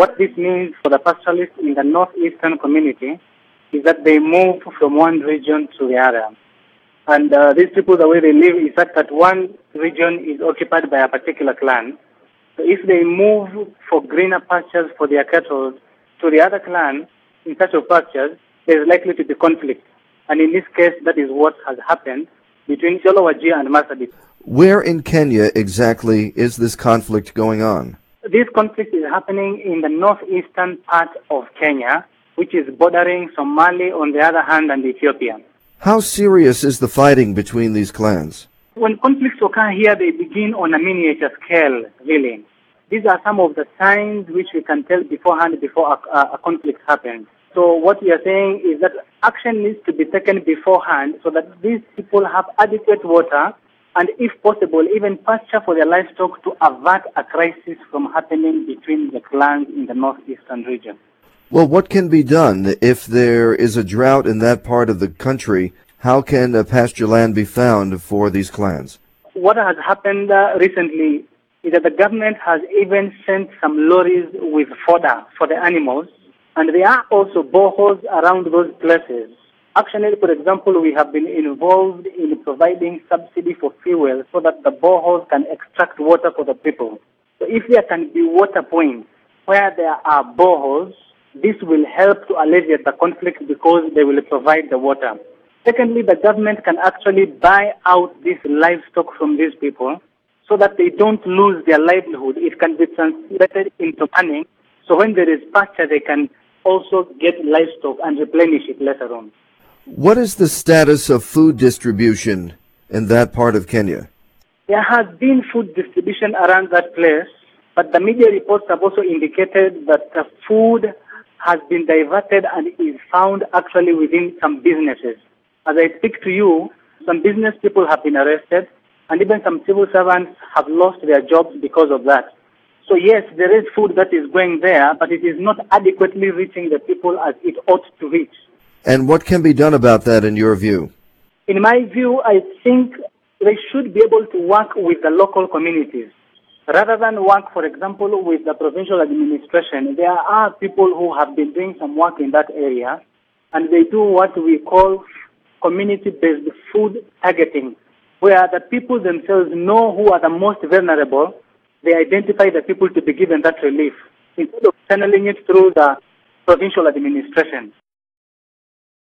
what this means for the pastoralists in the northeastern community is that they move from one region to the other. And these people, the way they live is that one region is occupied by a particular clan. So if they move for greener pastures for their cattle to the other clan in search of pastures, there is likely to be conflict. And in this case, that is what has happened between Isiolo Wajir and Marsabit. Where in Kenya exactly is this conflict going on? This conflict is happening in the northeastern part of Kenya, which is bordering Somalia on the other hand and Ethiopia. How serious is the fighting between these clans? When conflicts occur here, they begin on a miniature scale, really. These are some of the signs which we can tell beforehand before a conflict happens. So what we are saying is that action needs to be taken beforehand so that these people have adequate water and, if possible, even pasture for their livestock to avert a crisis from happening between the clans in the northeastern region. Well, what can be done if there is a drought in that part of the country? How can pasture land be found for these clans? What has happened recently is that the government has even sent some lorries with fodder for the animals, and there are also boreholes around those places. Actually, for example, we have been involved in providing subsidy for fuel so that the boreholes can extract water for the people. So if there can be water points where there are boreholes, this will help to alleviate the conflict because they will provide the water. Secondly, the government can actually buy out this livestock from these people so that they don't lose their livelihood. It can be translated into money. So when there is pasture, they can also get livestock and replenish it later on. What is the status of food distribution in that part of Kenya? There has been food distribution around that place, but the media reports have also indicated that the food has been diverted and is found actually within some businesses. As I speak to you, some business people have been arrested, and even some civil servants have lost their jobs because of that. So yes, there is food that is going there, but it is not adequately reaching the people as it ought to reach. And what can be done about that in your view? In my view, I think they should be able to work with the local communities. Rather than work, for example, with the provincial administration, there are people who have been doing some work in that area, and they do what we call community-based food targeting, where the people themselves know who are the most vulnerable. They identify the people to be given that relief instead of channeling it through the provincial administration.